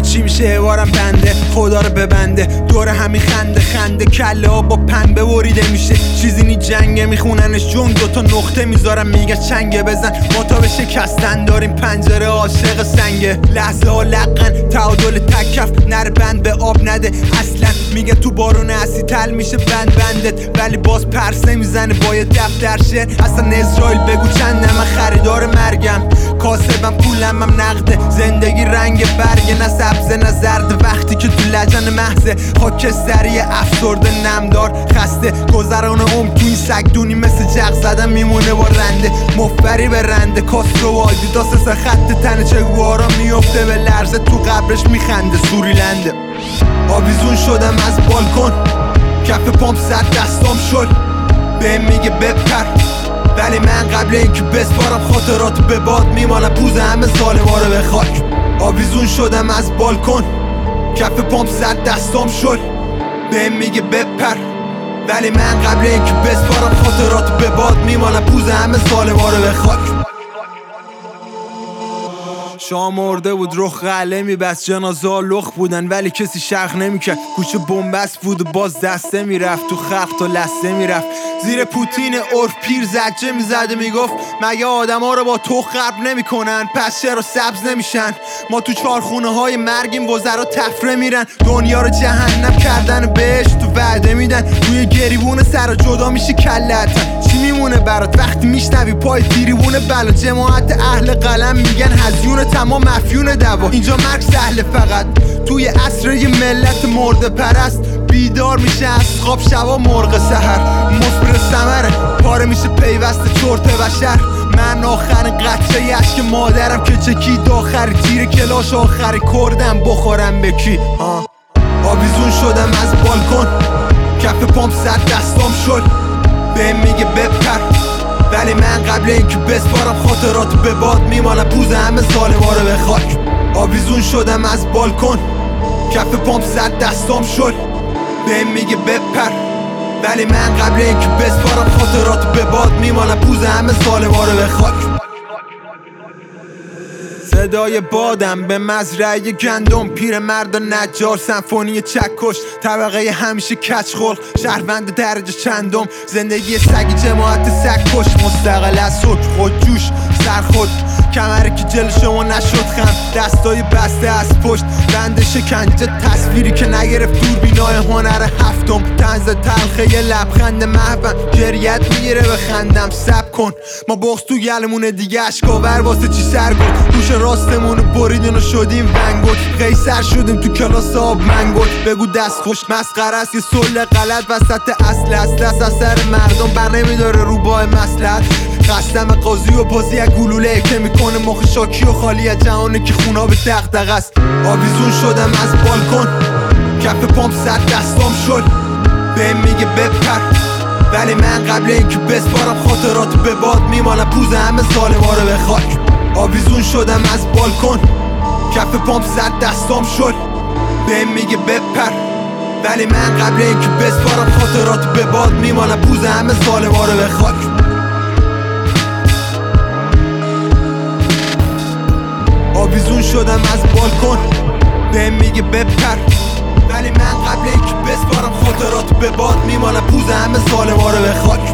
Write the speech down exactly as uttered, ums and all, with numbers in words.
چی میشه بارم بنده خدا رو ببنده دور همین خنده خنده کله ها با پنبه بریده میشه چیزی نی جنگه میخوننش جنگ دوتا نقطه میذارم میگه چنگه بزن ما تا به شکستن داریم پنجره عاشق سنگه لحظه ها لقن تعادل تکف نر بند به آب نده اصلا میگه تو بارون اسی تل میشه بند بندت ولی باز پرس نمیزنه با یه دفتر شعر اصلا اسرائیل بگو چنده من خریدار مرگم کاسبم پولم هم نقده زندگی رنگ برگه نه سبزه نه زرد وقتی که تو لجن محضه خاکستری افسرده نمدار خسته گذران عمر تو این سگدونی مثل جغ زدن میمونه با رنده مفبری به رنده کاسترو و آدیداس سه خط تنه چگوارا میفته به لرزه تو قبرش میخنده سوریلنده آویزون شدم از بالکن کف پامپ صد دستام شل بهم میگه بپر ولی من قبل اینکه بسپارم خاطرات به باد میمانم پوز همه ظالما رو به خاک آویزون شدم از بالکن کف پامپ صد دستام شل بهم میگه بپر ولی من قبل اینکه بسپارم خاطرات به باد میمانم پوز همه ظالما رو به خاک شام مرده بود رخ قله میبست جنازه ها لخ بودن ولی کسی شرخ نمیکرد کوچه بنبست بود و باز دسته میرفت تو خلق تا لسته میرفت زیر پوتین عرف پیر زجه میزده میگفت مگه آدم ها رو با تو خرب نمیکنن پس چرا سبز نمیشن ما تو چارخونه های مرگیم وزرا تفره میرن دنیا رو جهنم کردن بهش تو وعده میدن روی گریبون سر جدا میشی کلتن چی میمونه برات وقتی میشنوی پای تیریبون بلا جماعت اهل قلم میگن هزیون تمام مفیون دوا اینجا مرگ سهله فقط توی عصر یه ملت مرده پرست بیدار میشه از خواب شبا مرغ سحر مصبر ثمره پاره میشه پیوست چرت بشر من آخرین قطره اشک مادرم که چکید آخری تیر کلاش آخری کردم بخورم به کی آویزون شدم از بالکن کف پامپ صد دستام شل بهم میگه بپر ولی من قبل اینکه بسپارم خاطرات به باد میمانم پوز همه ظالما رو به خاک آویزون شدم از بالکن کف پامپ صد دستام شل بهم میگه بپر ولی من قبل اینکه بسپارم خاطرات به باد میمانم پوز همه ظالما رو به خاک صدای بادم به مزرعه گندم پیرمرد و نجار سمفونی چکش طبقه همیشه کج خلق شهروند درجه چندم زندگی سگی جماعت سگکش مستقل از حکم خودجوش سرخود کمره که جل شما نشد خم دستای بسته از پشت بند شکنجه تصویری که نگرفت دور بینای هنر هفتم طنز تلخه یه لبخند محبم گریت میگیره بخندم سب کن ما بغض تو گلمونه دیگه اشکاور واسه چی سرگرد دوش راستمونو بریدن و شدیم ونگل قیصر شدیم تو کلاس آب منگل بگو دست خوش مسخره است یه سل غلط وسط اصل اصل از اثر مردم بر نمیداره روباه مصلحت قسم قاضی و بازی یک گلوله که میکنه مخ شاکی و خالی از جهانه که خونا به دغدغه است آویزون شدم از بالکن کف پامپ صد دستام شل بهم میگه بپر ولی من قبل اینکه بسپارم خاطرات به باد میمانم پوز همه ظالما رو به خاک آویزون شدم از بالکن کف پامپ صد دستام شل بهم میگه بپر ولی من قبل اینکه بسپارم خاطرات به باد میمانم پوز همه ظالما رو به خاک آویزون شدم از بالکن بهم میگه بپر ولی من قبل اینکه بسپارم خاطرات به باد میمانم پوز همه ظالما رو به خاک